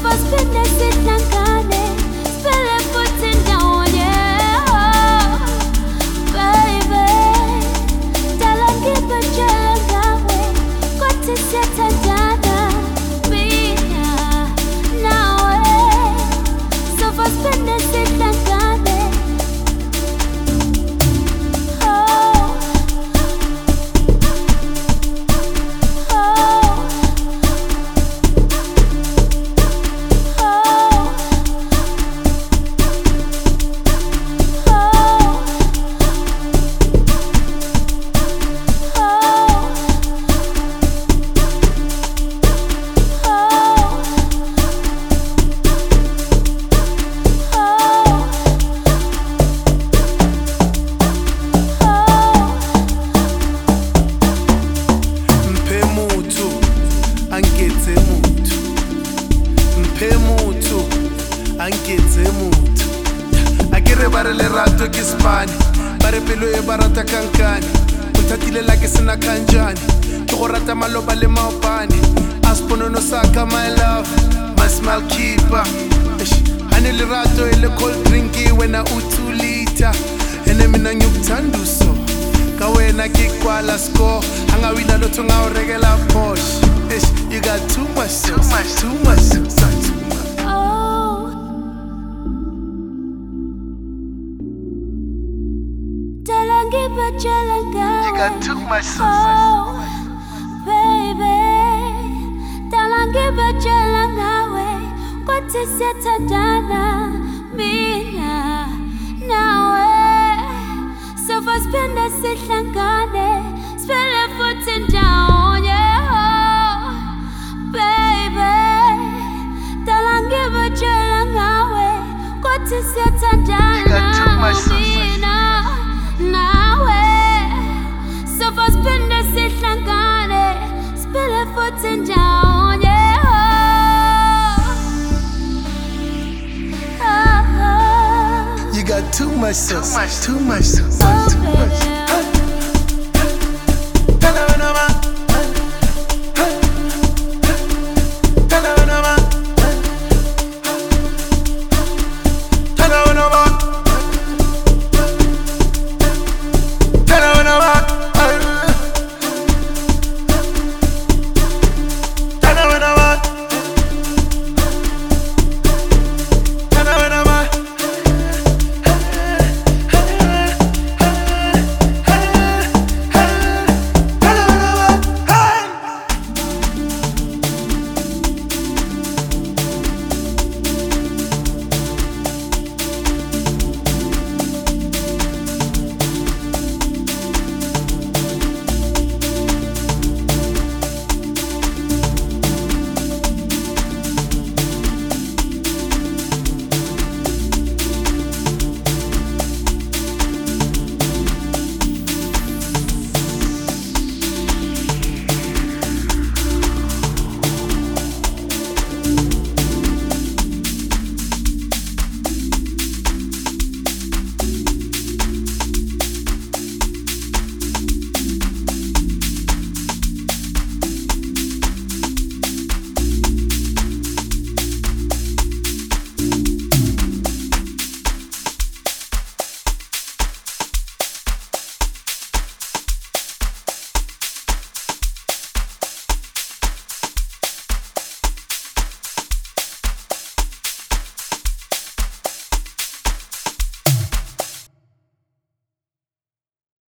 Sofaspinde sihlangane, siphele futhi ndawonye. Baby, dala ngibetshele ngawe, kodwa siyathandana mina nawe. Sofaspinde sihlangane. Anketse motho a ke re ba re lerato ke spane ba re pelo e ba rata kankane o thatile la ke sena khanjane ke go rata maloba le maopane a sponono sa ka my love my smile keeper hane lerato e le cold drink wena u 2 liter ene mina ngikuthanda so ka wena ke kwala score anga wina lotho nga o rekela Porsche you got too much You got too much oh, baby, talangibetshela ngawe, kodwa siyathandana mina nawe. Sofaspinde sihlangane, siphele futhi ndawonye. Baby, talangibetshela ngawe, kodwa siyathandana mina nawe. Sofaspinde sihlangane, siphele futhi ndawonye. You got too much sauce, too much sauce. Oh, baby.